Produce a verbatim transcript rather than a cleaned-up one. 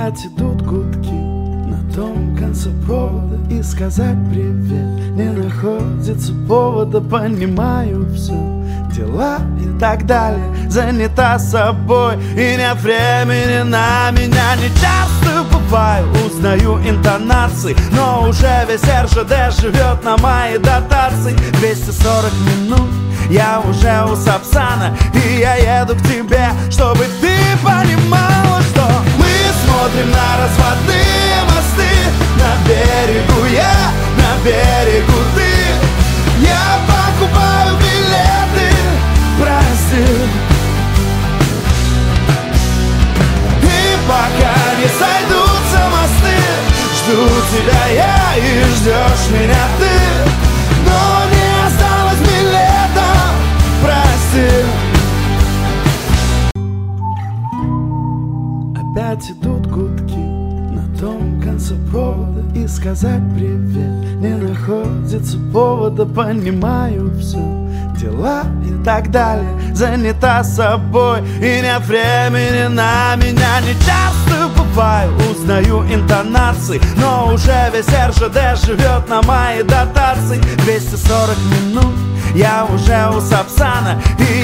Опять идут гудки на том конце провода, и сказать привет не находится повода. Понимаю все, дела и так далее, занята собой, и нет времени на меня. Не часто бываю, узнаю интонации, но уже весь эр жэ дэ живет на моей дотации. Двести сорок минут я уже у Сапсана, и я еду к тебе, чтобы ты понимала, что мы смотрим на разводные мосты. На берегу я, на берегу ты. Я покупаю билеты, прости. И пока не сойдутся мосты, жду тебя я, и ждешь меня ты. Но не осталось билета, прости. Опять идут гудки на том конце провода, и сказать привет не находится повода. Понимаю все, дела и так далее, занята собой, и нет времени на меня. Не часто бываю, узнаю интонации, но уже весь эр жэ дэ живет на моей дотации. Двести сорок минут я уже у Сапсана, и